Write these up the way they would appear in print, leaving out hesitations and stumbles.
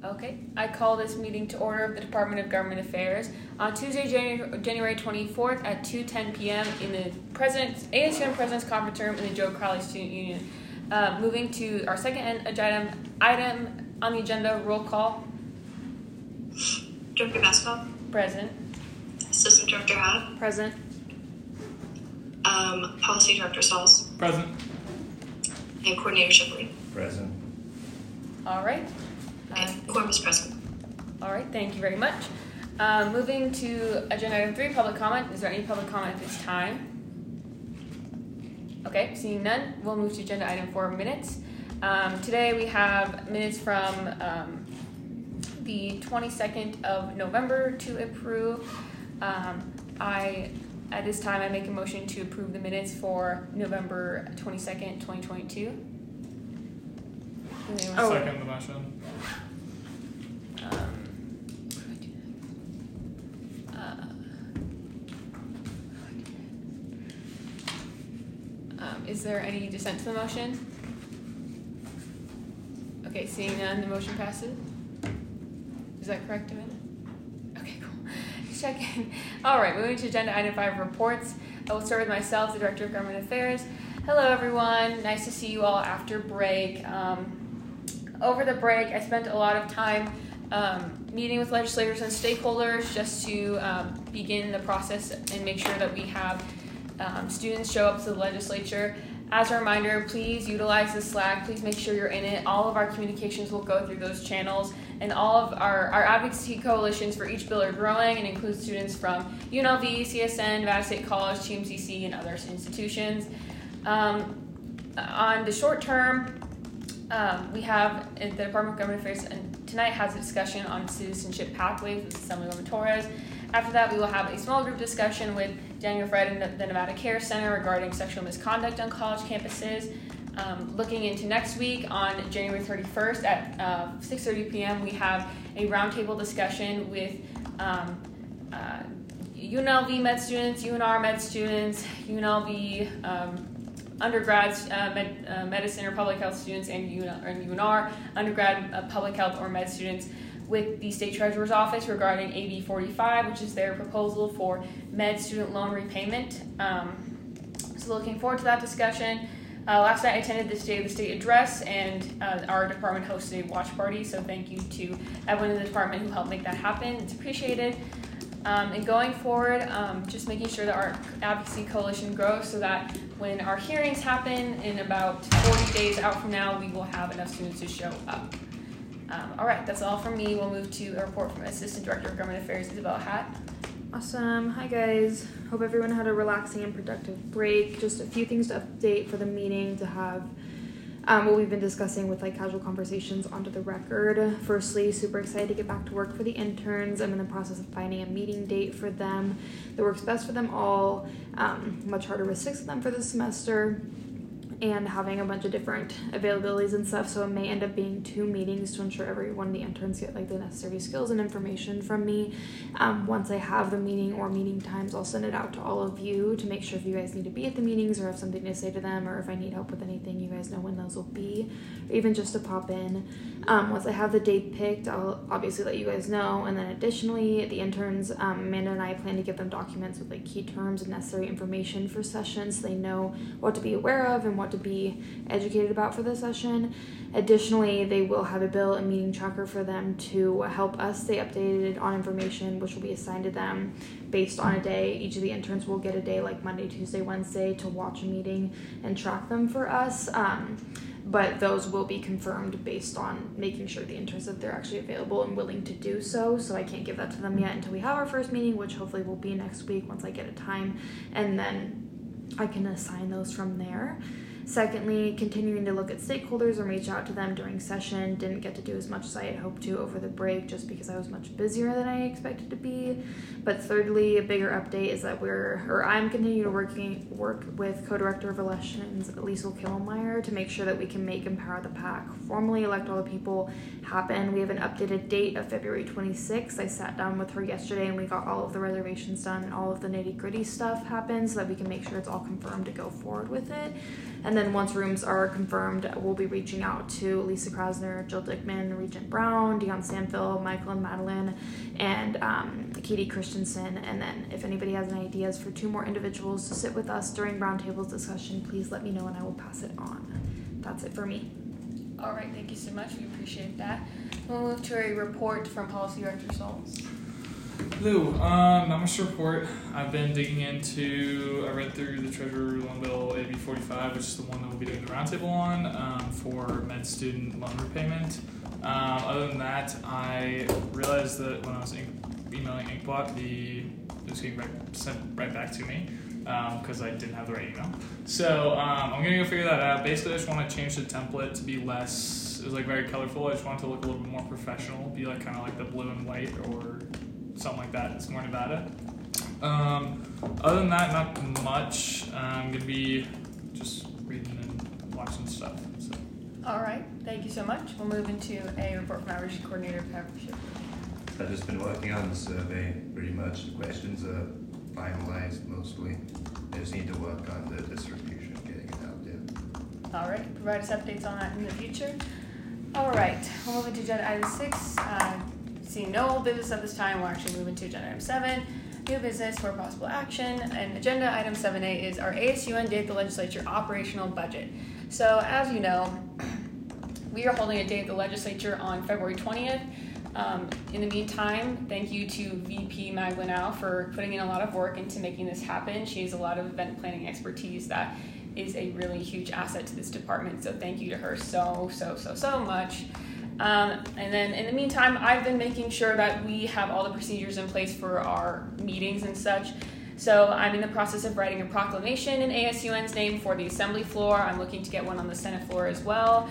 Okay, I call this meeting to order of the Department of Government Affairs on Tuesday, January 24th at 2:10 p.m. in the ASUN President's Conference Room in the Joe Crowley Student Union. Moving to our second item on the agenda, roll call. Director Baskov. Present. Assistant Director Hatt. Present. Policy Director Sauls. Present. And Coordinator Shipley. Present. All right. Quorum is present. All right, thank you very much. Moving to agenda item 3, public comment. Is there any public comment at this time? Okay, seeing none, we'll move to agenda item 4, minutes. Today we have minutes from the 22nd of November to approve. At this time, I make a motion to approve the minutes for November 22nd, 2022. Second the motion. Is there any dissent to the motion? Okay, seeing none, the motion passes. Is that correct, Amanda? Okay, cool. Just checking. All right, moving to agenda item 5, reports. I will start with myself, the Director of Government Affairs. Hello, everyone. Nice to see you all after break. Over the break, I spent a lot of time meeting with legislators and stakeholders just to begin the process and make sure that we have students show up to the legislature. As a reminder, please utilize the Slack. Please make sure you're in it. All of our communications will go through those channels, and all of our advocacy coalitions for each bill are growing and include students from UNLV, CSN, Nevada State College, TMCC, and other institutions. On the short term, we have the Department of Government Affairs and tonight has a discussion on citizenship pathways with Assemblywoman Torres. After that, we will have a small group discussion with Daniel Fred and the Nevada Care Center regarding sexual misconduct on college campuses. Looking into next week on January 31st at 6:30 p.m., we have a roundtable discussion with UNLV med students, UNR med students, UNLV undergrads, medicine or public health students, and UNR undergrad public health or med students with the State Treasurer's Office regarding AB 45, which is their proposal for med student loan repayment. So looking forward to that discussion. Last night I attended the State of the State address, and our department hosted a watch party, so thank you to everyone in the department who helped make that happen. It's appreciated. And going forward, just making sure that our advocacy coalition grows so that when our hearings happen in about 40 days out from now, we will have enough students to show up. All right, that's all from me. We'll move to a report from Assistant Director of Government Affairs, Isabel Hatt. Awesome. Hi, guys. Hope everyone had a relaxing and productive break. Just a few things to update for the meeting to have what we've been discussing with casual conversations onto the record. Firstly, super excited to get back to work for the interns. I'm in the process of finding a meeting date for them that works best for them all. Much harder with 6 of them for this semester, and having a bunch of different availabilities and stuff, so it may end up being 2 meetings to ensure every one of the interns get the necessary skills and information from me. Once I have the meeting or meeting times, I'll send it out to all of you to make sure if you guys need to be at the meetings or have something to say to them, or if I need help with anything, you guys know when those will be, or even just to pop in. Once I have the date picked, I'll obviously let you guys know. And then additionally, the interns, Amanda and I plan to give them documents with key terms and necessary information for sessions so they know what to be aware of and what to be educated about for the session. Additionally, they will have a bill and meeting tracker for them to help us stay updated on information which will be assigned to them based on a day. Each of the interns will get a day like Monday, Tuesday, Wednesday to watch a meeting and track them for us. But those will be confirmed based on making sure the interns that they're actually available and willing to do so. So I can't give that to them yet until we have our first meeting, which hopefully will be next week once I get a time, and then I can assign those from there. Secondly, continuing to look at stakeholders and reach out to them during session. Didn't get to do as much as I had hoped to over the break just because I was much busier than I expected to be. But thirdly, a bigger update is that I'm continuing to work with Co-Director of Elections, Liesl Kilmeyer, to make sure that we can make Empower the PAC, formally elect all the people, happen. We have an updated date of February 26th. I sat down with her yesterday and we got all of the reservations done and all of the nitty-gritty stuff happen so that we can make sure it's all confirmed to go forward with it. And then once rooms are confirmed, we'll be reaching out to Lisa Krasner, Jill Dickman, Regent Brown, Dion Stanfill, Michael and Madeline, and Katie Christensen. And then if anybody has any ideas for 2 more individuals to sit with us during roundtables discussion, please let me know and I will pass it on. That's it for me. All right, thank you so much. We appreciate that. We'll move to a report from Policy Director Sauls. Hello, not much to report. I've been digging into, I read through the Treasurer Loan Bill AB 45, which is the one that we'll be doing the roundtable on for med student loan repayment. Other than that, I realized that when I was emailing Inkbot, it was getting sent right back to me because I didn't have the right email. So I'm going to go figure that out. Basically, I just want to change the template to be less, it was like very colorful. I just want it to look a little bit more professional, be like kind of like the blue and white or something like that. It's more Nevada. Other than that, not much. I'm going to be just reading and watching stuff. So. All right, thank you so much. We'll move into a report from Outreach Coordinator, Pat Bishop. I've just been working on the survey pretty much. The questions are finalized mostly. I just need to work on the distribution, getting it out there. All right, provide us updates on that in the future. All right, we'll move into agenda item 6. Seeing no old business at this time, we'll actually move into agenda item 7, new business for possible action. And agenda item 7A is our ASUN Day at the Legislature operational budget. So as you know, we are holding a day at the Legislature on February 20th. In the meantime, thank you to VP Maglanow for putting in a lot of work into making this happen. She has a lot of event planning expertise that is a really huge asset to this department. So thank you to her so much. And then in the meantime, I've been making sure that we have all the procedures in place for our meetings and such. So I'm in the process of writing a proclamation in ASUN's name for the Assembly floor. I'm looking to get one on the Senate floor as well.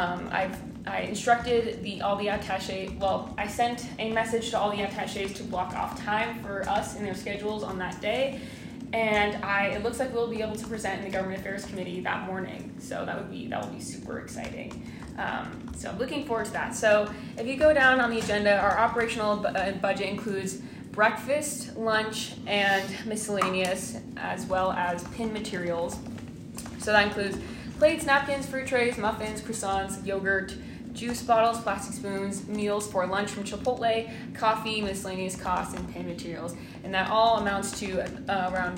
I instructed all the attaché, well, I sent a message to all the attachés to block off time for us in their schedules on that day. And it looks like we'll be able to present in the Government Affairs Committee that morning. So that will be super exciting. So I'm looking forward to that. So if you go down on the agenda, our operational budget includes breakfast, lunch, and miscellaneous, as well as pin materials. So that includes plates, napkins, fruit trays, muffins, croissants, yogurt, juice bottles, plastic spoons, meals for lunch from Chipotle, coffee, miscellaneous costs, and pin materials. And that all amounts to around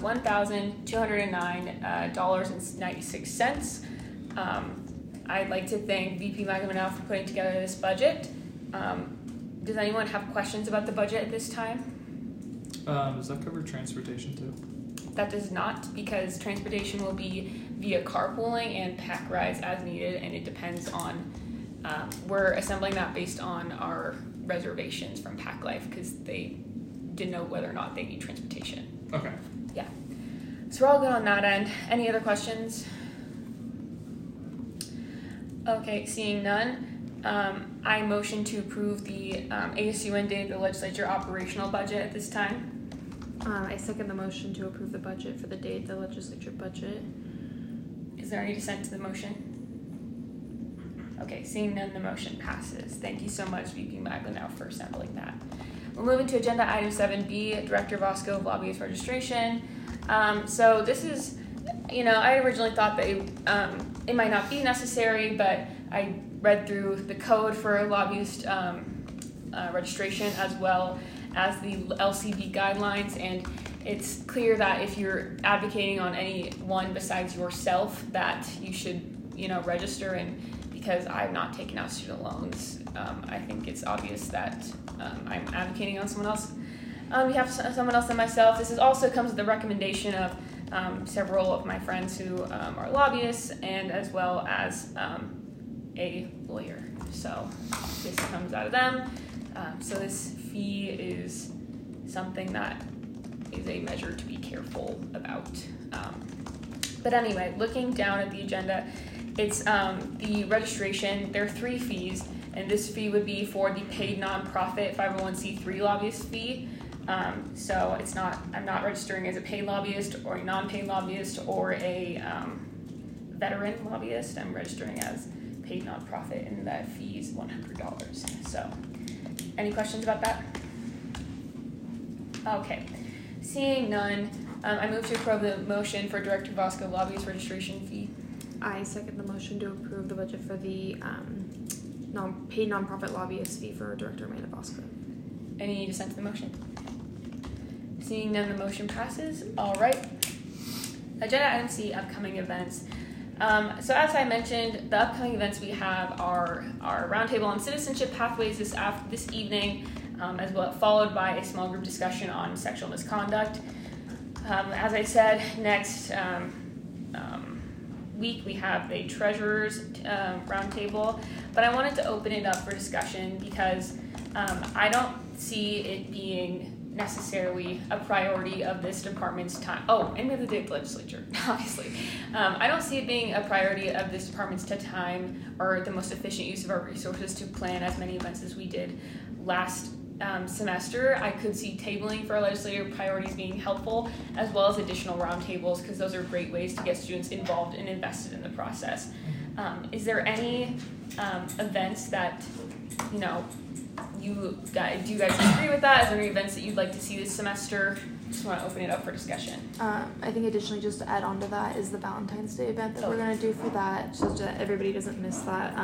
$1,209.96. I'd like to thank VP Maglanow for putting together this budget. Does anyone have questions about the budget at this time? Does that cover transportation too? That does not, because transportation will be via carpooling and pack rides as needed, and it depends on, we're assembling that based on our reservations from Pack Life because they didn't know whether or not they need transportation. Okay. Yeah. So we're all good on that end. Any other questions? Okay, seeing none. I motion to approve the ASUN Day at the Legislature operational budget at this time. I second the motion to approve the budget for the day at the Legislature budget. Is there any dissent to the motion? Okay, seeing none, the motion passes. Thank you so much, VP Maglanow, for assembling that. We'll move into agenda item 7B, Director Vosco of Lobbyist Registration. So this is, I originally thought that it might not be necessary, but I read through the code for lobbyist registration as well as the LCB guidelines, and it's clear that if you're advocating on anyone besides yourself that you should, register. And because I've not taken out student loans, I think it's obvious that I'm advocating on someone else. On behalf of someone else and myself, this also comes with the recommendation of several of my friends who are lobbyists, and as well as a lawyer. So this comes out of them. So this fee is something that is a measure to be careful about. But anyway, looking down at the agenda, it's the registration. There are 3 fees, and this fee would be for the paid nonprofit 501c3 lobbyist fee. So I'm not registering as a paid lobbyist or a non-paid lobbyist or a veteran lobbyist. I'm registering as paid nonprofit, and that fee is $100. So, any questions about that? Okay, seeing none, I move to approve the motion for Director Vasco lobbyist registration fee. I second the motion to approve the budget for the paid nonprofit lobbyist fee for Director Amanda Vasco. Any dissent to the motion? Seeing none, the motion passes. All right. Agenda item C, upcoming events. So as I mentioned, the upcoming events we have are our roundtable on citizenship pathways this evening, as well, followed by a small group discussion on sexual misconduct. As I said, next week we have the treasurer's roundtable, but I wanted to open it up for discussion because I don't see it being necessarily a priority of this department's time. Oh, and we have the day of the legislature, obviously. I don't see it being a priority of this department's time or the most efficient use of our resources to plan as many events as we did last semester. I could see tabling for our legislative priorities being helpful, as well as additional roundtables, because those are great ways to get students involved and invested in the process. Is there any events that, do you guys agree with that? Is there any events that you'd like to see this semester? Just want to open it up for discussion. I think additionally, just to add on to that, is the Valentine's Day event that we're going to do for that, so that everybody doesn't miss that.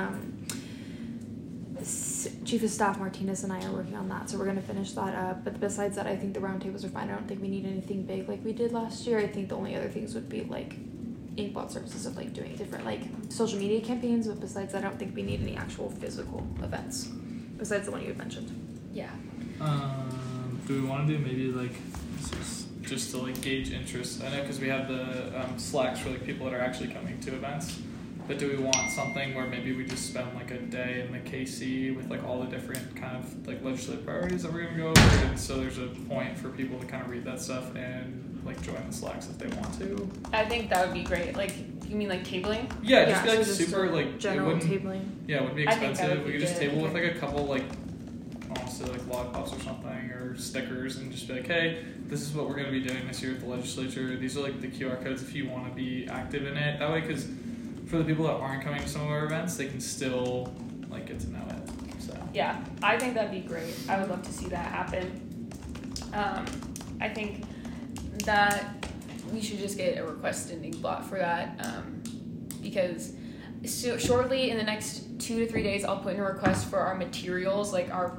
Chief of Staff Martinez and I are working on that, so we're going to finish that up. But besides that, I think the roundtables are fine. I don't think we need anything big like we did last year. I think the only other things would be like inkblot services of like doing different like social media campaigns, but besides that, I don't think we need any actual physical events besides the one you had mentioned. Yeah. Do we want to do maybe like just to like gauge interest? I know because we have the Slacks for like people that are actually coming to events. But do we want something where maybe we just spend like a day in the KC with like all the different kind of like legislative priorities that we're going to go over, and so there's a point for people to kind of read that stuff and like join the Slacks if they want to? I think that would be great. Like, you mean like tabling? Yeah, just be like so super like general it wouldn't, tabling. Yeah, it wouldn't be I think that expensive. would We be could just good. table with like a couple like honestly like log pops or something or stickers and just be like, hey, this is what we're going to be doing this year at the legislature. These are like the QR codes if you want to be active in it. That way, because for the people that aren't coming to some of our events, they can still like get to know it. So Yeah, I think that'd be great. I would love to see that happen. I think that we should just get a request ending blot for that, because shortly in the next 2 to 3 days, I'll put in a request for our materials, like our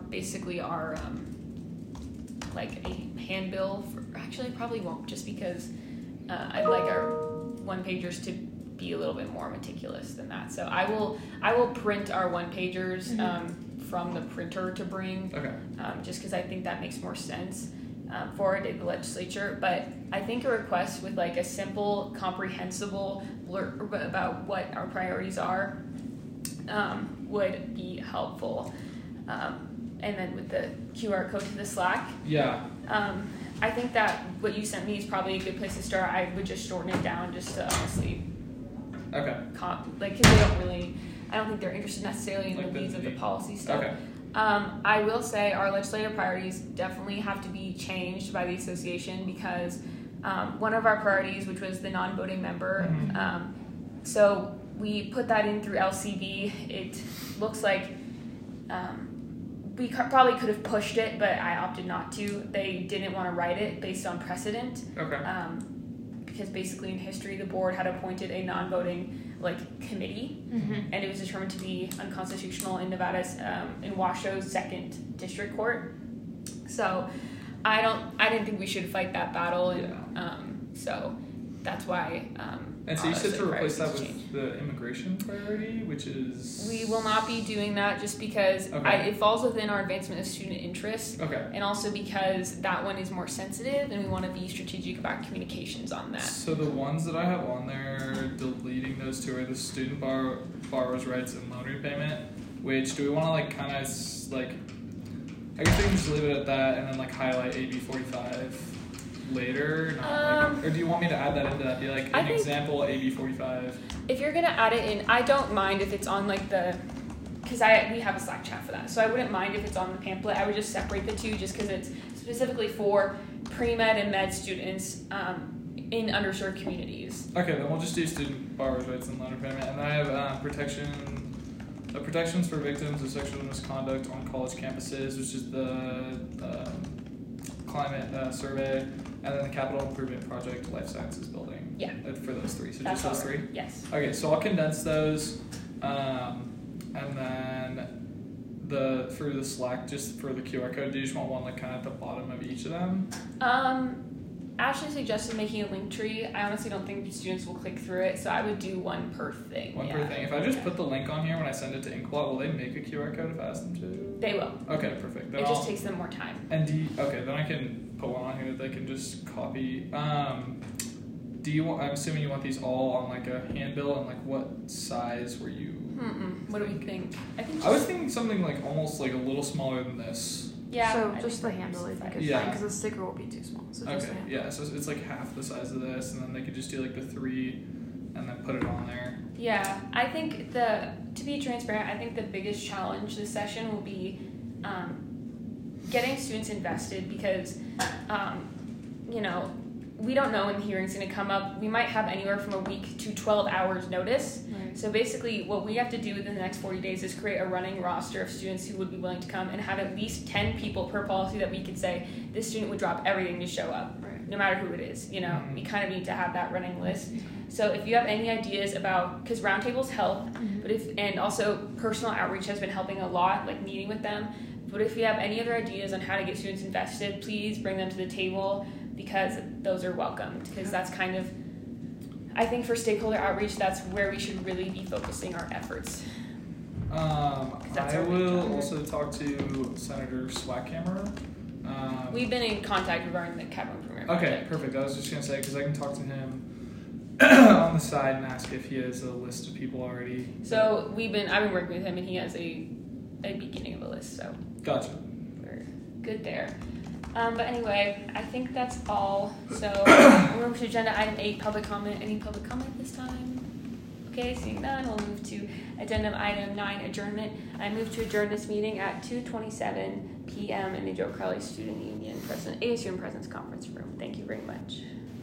like a handbill. Actually, I probably won't, just because I'd like our one-pagers to be a little bit more meticulous than that. So I will print our one-pagers from the printer to bring, just because I think that makes more sense for a day of the legislature. But I think a request with like a simple, comprehensible blurb about what our priorities are would be helpful. And then with the QR code to the Slack. yeah. I think that what you sent me is probably a good place to start. I would just shorten it down just to honestly, because I don't think they're interested necessarily in Like the weeds of the the policy stuff. Okay. I will say our legislative priorities definitely have to be changed by the association, because one of our priorities, which was the non-voting member, so we put that in through LCB. It looks like we probably could have pushed it, but I opted not to. They didn't want to write it based on precedent. Okay. Because basically in history, the board had appointed a non-voting committee, and it was determined to be unconstitutional in Nevada's, in Washou's 2nd District Court. So I didn't think we should fight that battle, and so that's why. And so you said to replace that with change. the immigration priority, which is... We will not be doing that, just because it falls within our advancement of student interest, and also because that one is more sensitive, and we want to be strategic about communications on that. So the ones that I have on there, deleting those two, are the student borrower's rights and loan repayment. Which, do we want to kind of I guess we can just leave it at that, and then highlight AB 45 later, or do you want me to add that into that? Be like an example AB 45. If you're gonna add it in, I don't mind if it's on because we have a Slack chat for that, so I wouldn't mind if it's on the pamphlet. I would just separate the two, just because it's specifically for pre-med and med students in underserved communities. Okay, then we'll just do student borrower's rights and loan repayment, and I have protection the protections for victims of sexual misconduct on college campuses, which is the climate survey, and then the capital improvement project, life sciences building. Yeah. For those three. So That's just those all right. three? Yes. Okay, so I'll condense those, and then for the Slack, just for the QR code, do you just want one like kind of at the bottom of each of them? Ashley suggested making a link tree. I honestly don't think students will click through it, so I would do one per thing. One per thing. If I just put the link on here when I send it to Inkblot, will they make a QR code if I ask them to? They will. Okay, perfect. Then It just takes them more time. And then I can put one on here that they can just copy. Do you want? I'm assuming you want these all on like a handbill, and like what size were you? What do we think? I was thinking something like almost like a little smaller than this. Yeah. So I just think the handle, I think, is Yeah. fine because the sticker will be too small. So just the Okay, handle. yeah. So it's like half the size of this, and then they could just do like the 3, and then put it on there. Yeah, I think to be transparent, I think the biggest challenge this session will be getting students invested because, we don't know when the hearing's going to come up. We might have anywhere from a week to 12 hours notice. Right. So basically what we have to do within the next 40 days is create a running roster of students who would be willing to come and have at least 10 people per policy that we could say this student would drop everything to show up, Right. no matter who it is. We kind of need to have that running list. So if you have any ideas about, because roundtables help, and also personal outreach has been helping a lot, like meeting with them. But if you have any other ideas on how to get students invested, please bring them to the table because those are welcomed. Because that's kind of, I think for stakeholder outreach, that's where we should really be focusing our efforts. That's I our big will challenge. also talk to Senator Swackhammer. We've been in contact regarding the capital improvement Okay, project. perfect. I was just gonna say because I can talk to him on the side and ask if he has a list of people already. So I've been working with him and he has a beginning of a list, so Gotcha. we're good there. But anyway, I think that's all. So we'll move to agenda item 8, public comment. Any public comment this time? Okay, seeing none, we'll move to agenda item 9, adjournment. I move to adjourn this meeting at 2:27 p.m. in the Joe Crowley Student Union ASU and President's Conference Room. Thank you very much.